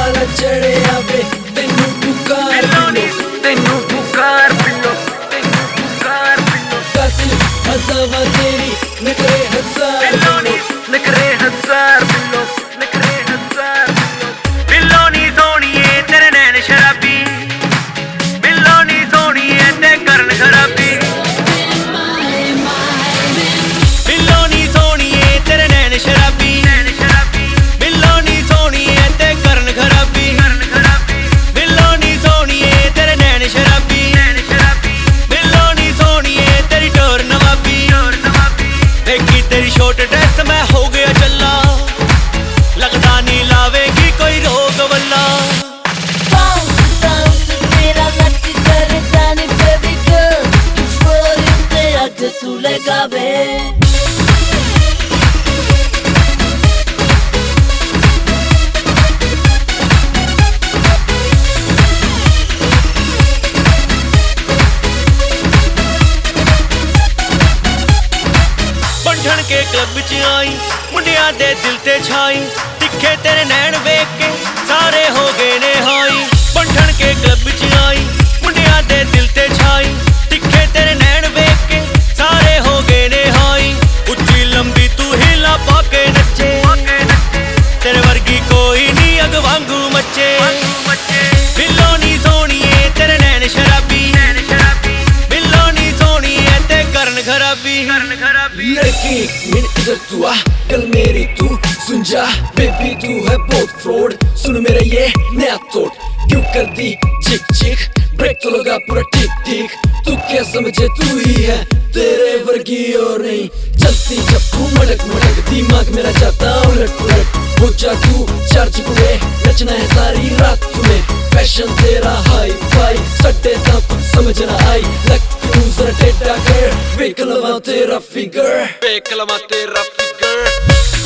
वाला चढ़े आवे तेनू पुकार तेनू पुकार पिलो टच हजावा तेरी नखरे हजार नखरे हजार पिलो बिल्लो नी सोनिए तेरे नैन शराबी बिल्लो नी सोनिए ते करन खराबी बिल्लो नी सोनिए तेरे नैन शराबी बिल्लो नी सोनिए ते करन खराबी बिल्लो नी सोनिए तेरे नैन शराबी बिल्लो नी सोनिए तेरी टोर नवाबी देखी तेरी शॉर्ट ड्रेस मैं हो गया चल्ला लगदा नहीं लावेगी कोई रोग वल्ला तू लगावे बंधन के क्लब च आई मुंडिया दे दिल ते छाई तिखे तेरे नैन वेख के सारे हो गए ने हाई बंधन के क्लब च आई मुंडिया दे दिल ते छाई तिखे तेरे नैन वेख के सारे हो गए ने हाई उच्ची लंबी तू हिला पाके नचे तेरे वर्गी कोई नहीं अग वांगू मचे बिल्लो नी सोनिए तेरे नैन शराबी बिल्लो नी सोनिए ते करन खराबी लड़की मेरी इधर तू आ कल मेरी तू सुन जा बेबी तू है बहुत फ्रॉड सुन मेरा ये नया थॉट क्यों कर दी चिक चिक ब्रेक तो लगा पूरा टिक टिक तू क्या समझे तू ही है तेरे वर्गी और नहीं चलती जब तू मटक मटक दिमाग मेरा जाता उलट उलट हो जा तू चार्ज कुड़े नचना है सारी रात तुम्हें फैशन तेरा हाई फाई सट्टे ता कुछ समझ ना आई लग क्यों जरा टेढ़ा कर वेक लवा तेरा फिगर